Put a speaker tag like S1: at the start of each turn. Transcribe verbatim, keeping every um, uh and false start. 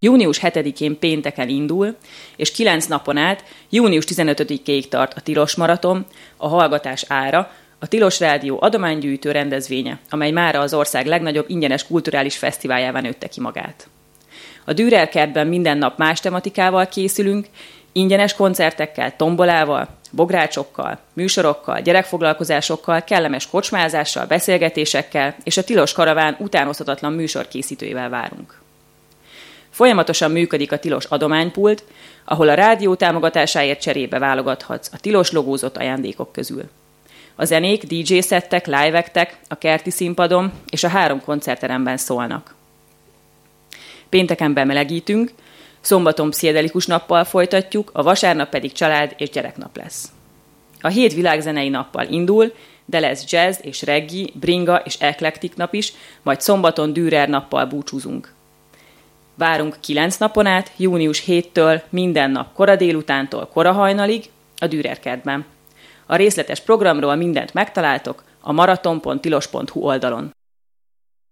S1: Június hetedikén pénteken indul, és kilenc napon át június tizenötödikéig tart a Tilos Maraton, a Hallgatás ára, a Tilos Rádió adománygyűjtő rendezvénye, amely mára az ország legnagyobb ingyenes kulturális fesztiváljává nőtte ki magát. A Dürer kertben minden nap más tematikával készülünk, ingyenes koncertekkel, tombolával, bográcsokkal, műsorokkal, gyerekfoglalkozásokkal, kellemes kocsmázással, beszélgetésekkel és a Tilos Karaván utánozhatatlan műsorkészítőivel várunk. Folyamatosan működik a Tilos adománypult, ahol a rádió támogatásáért cserébe válogathatsz a Tilos logózott ajándékok közül. A zenék, dé dzsé szettek, live-ektek a kerti színpadon és a három koncertteremben szólnak. Pénteken bemelegítünk, szombaton pszichedelikus nappal folytatjuk, a vasárnap pedig család és gyereknap lesz. A hét világzenei nappal indul, de lesz jazz és reggae, bringa és eklektik nap is, majd szombaton Dürer nappal búcsúzunk. Várunk kilenc napon át, június hétől minden nap kora délutántól kora hajnalig a Dürer kertben. A részletes programról mindent megtaláltok a maraton pont tilos pont hu oldalon.